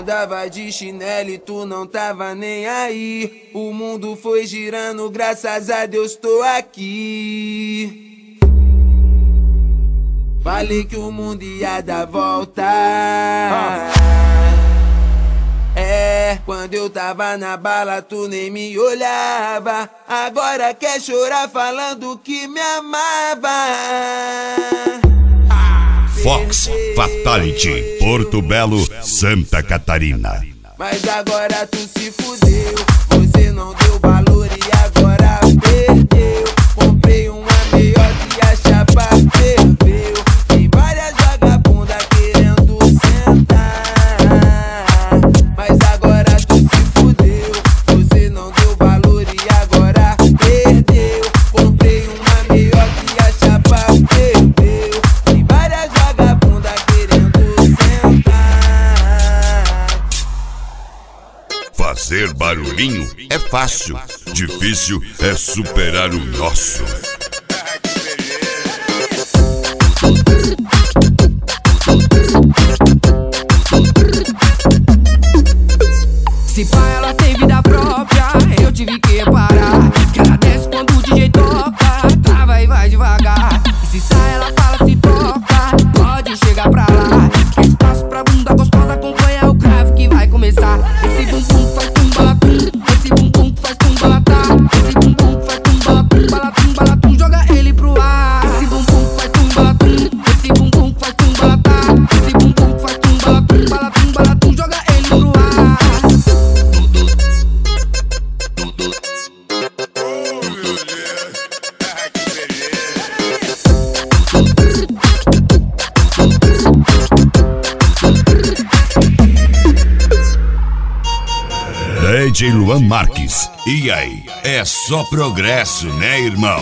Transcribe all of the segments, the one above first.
andava de chinelo e tu não tava nem aí. O mundo foi girando, graças a Deus tô aqui. Falei que o mundo ia dar volta. É, quando eu tava na bala tu nem me olhava. Agora quer chorar falando que me amava. Fox Fatality, Porto Belo, Santa Catarina. Mas agora tu se fudeu, você não deu valor e agora perdeu. Comprei uma meiota e a chapa ferveu. Tem várias vagabundas querendo sentar. Mas agora tu se fudeu, você não deu valor e agora perdeu. Comprei uma meiota e a chapa ferveu. Tem várias vagabundas querendo sentar. Fazer barulhinho é fácil, difícil é superar o nosso. Se pá, ela tem vida própria, eu tive que parar. Que ela desce quando o DJ toca, trava e vai devagar. E se sai, ela fala, se toca, pode chegar pra lá. Espaço pra bunda gostosa, acompanha o grave que vai começar. Esse bumbum faz tumbalatum, esse bumbum faz tumbalatá. Esse bumbum faz tumbalatum, balatum, balatum, joga ele pro ar. Esse bumbum faz tumbalatum, esse bumbum faz tumbalatá. Esse bumbum faz tumbalatum, balatum, balatum, joga ele pro ar. DJ Luan Marques. E aí? É só progresso, né, irmão?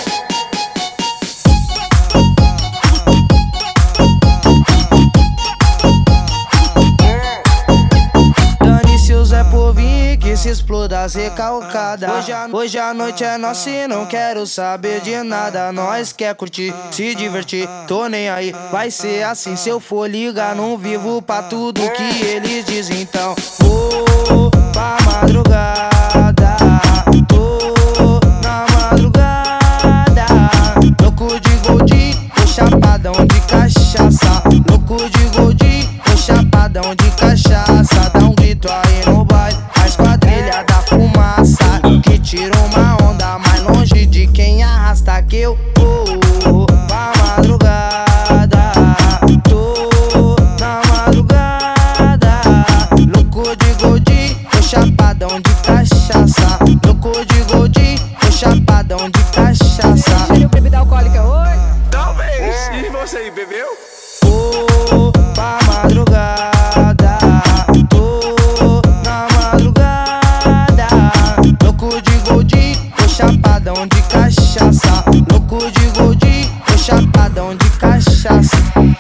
Dane-se o Zé Povinho que se exploda as recalcadas. Hoje a noite é nossa e não quero saber de nada. Nós quer curtir, se divertir, tô nem aí. Vai ser assim se eu for ligar, não vivo pra tudo que eles dizem. Então vou pra madrugada, tô na madrugada. Louco de goldinho, tô chapadão de cachaça. Louco de goldinho, tô chapadão de cachaça. Dá um grito aí no baile, a esquadrilha da fumaça, que tira uma onda mais longe de quem arrasta. Que eu vou pra madrugada, tô na madrugada. Louco de goldinho, tô chapadão de cachaça. Louco de goldinho, tô chapadão de cachaça. Gênio, bebida alcoólica hoje? Talvez. E você aí, bebeu? Vou pra madrugada, tô na madrugada. Louco de goldinho, tô chapadão de cachaça. Louco de goldinho, tô chapadão de cachaça.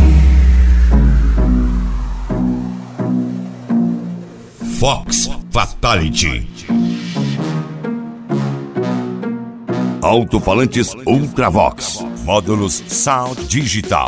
Fox Fatality. Alto-falantes Ultravox. Módulos Sound Digital.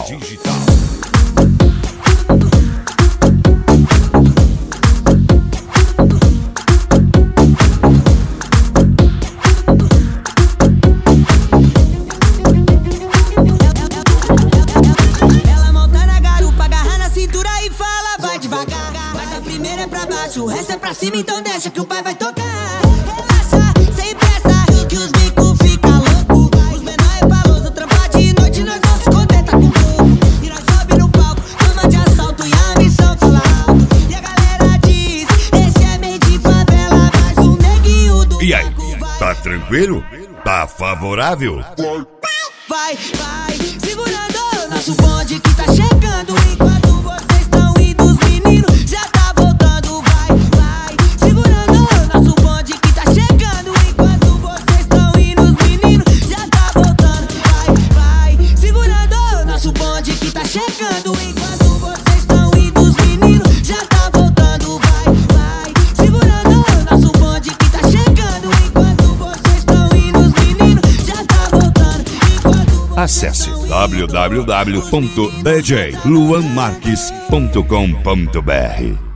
Ela monta na garupa, agarra na cintura e fala, vai devagar. Mas a primeira é pra baixo, o resto é pra cima, então deixa que o pai vai tocar. Relaxa, sem pressa, que os bicos fica louco. Os menor é paloso, trampa de noite, nós não se contenta com pouco. E nós sobe no palco, toma de assalto e a missão fala alto. E a galera diz, esse é meio de favela, mais um neguinho do E aí? banco, vai. Tá tranquilo? Tá favorável? Vai, vai, segurando nosso bonde que tá chegando. Enquanto vocês estão indo, os meninos já tá voltando. Vai, vai, segurando nosso bonde que tá chegando. Enquanto vocês estão indo, os meninos já tá voltando. Vai, vai, segurando nosso bonde que tá chegando. Enquanto vocês estão indo, os meninos já tá voltando. Vai, vai, segurando nosso bonde que tá chegando. Enquanto vocês estão indo, os meninos já tá voltando. Acesse www.djluanmarques.com.br.